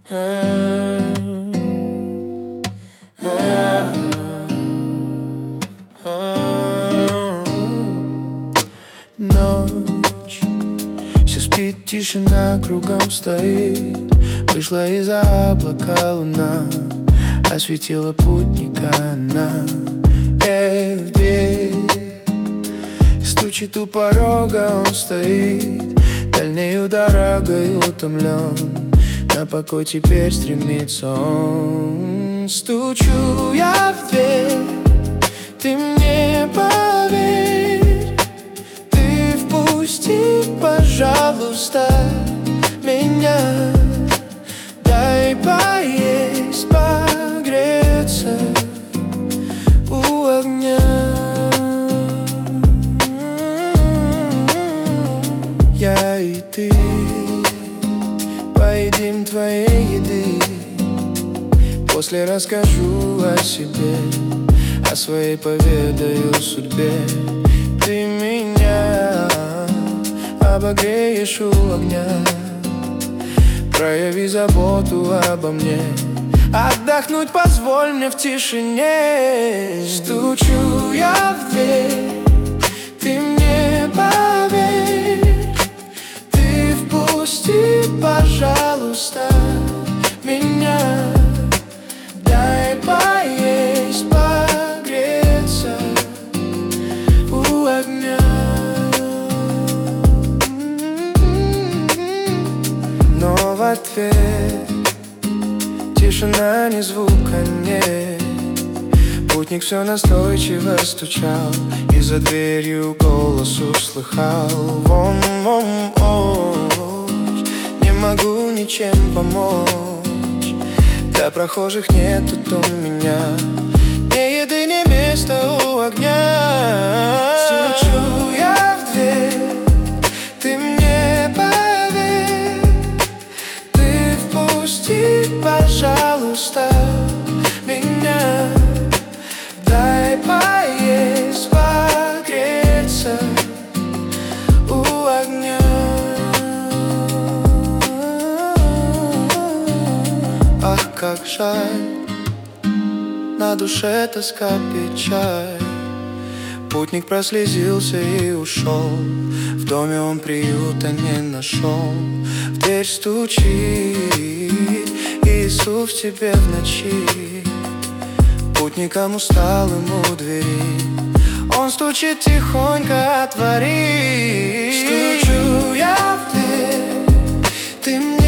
Ночь, все спит, тишина кругом стоит. Вышла из-за облака луна, осветила путника она. В дверь стучит у порога, он стоит дальнею дорогой утомлен. На покой теперь стремится он. Стучу я в дверь, ты мне поверь, ты впусти, пожалуйста, меня. Дай поесть, погреться у огня. Я и ты поедим твоей еды. После расскажу о себе, о своей поведаю судьбе. Ты меня обогреешь у огня. Прояви заботу обо мне, отдохнуть позволь мне в тишине. Стучу я в дверь, ты мне поверь, ты впусти, пожалуйста, меня. Дай поесть, погреться у огня. Но в ответ тишина, ни звука нет. Путник все настойчиво стучал, и за дверью голос услыхал. Вон, не могу ничем помочь, для прохожих нет тут у меня ни еды, ни места у огня. Стучу я в дверь, ты мне поверь, ты впусти, пожалуйста, меня. Дай поесть, погреться у огня. Ах, как жаль, на душе тоска, печаль. Путник прослезился и ушел, в доме он приюта не нашел. В дверь стучит Иисус тебе в ночи, путникам усталым у двери. Он стучит тихонько, отвори. Стучу я в дверь, ты мне